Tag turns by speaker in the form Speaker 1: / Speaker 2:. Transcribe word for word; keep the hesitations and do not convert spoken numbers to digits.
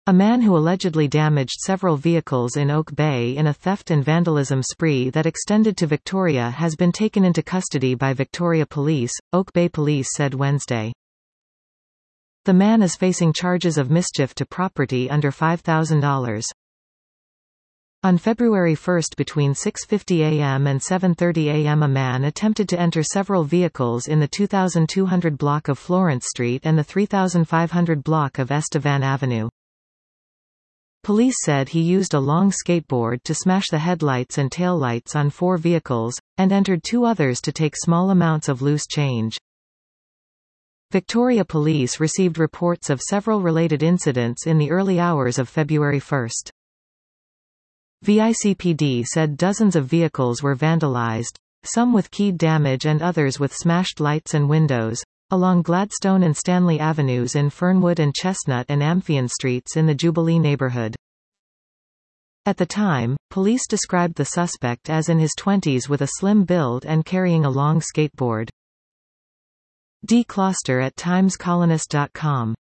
Speaker 1: A man who allegedly damaged several vehicles in Oak Bay in a theft and vandalism spree that extended to Victoria has been taken into custody by Victoria Police, Oak Bay Police said Wednesday. The man is facing charges of mischief to property under five thousand dollars. On February first between six fifty a m and seven thirty a m a man attempted to enter several vehicles in the two thousand two hundred block of Florence Street and the three thousand five hundred block of Estevan Avenue. Police said he used a long skateboard to smash the headlights and taillights on four vehicles, and entered two others to take small amounts of loose change. Victoria Police received reports of several related incidents in the early hours of February first. V I C P D said dozens of vehicles were vandalized, some with keyed damage and others with smashed lights and windows, along Gladstone and Stanley Avenues in Fernwood and Chestnut and Amphion Streets in the Jubilee neighborhood. At the time, police described the suspect as in his twenties with a slim build and carrying a long skateboard. D. Closter at times colonist dot com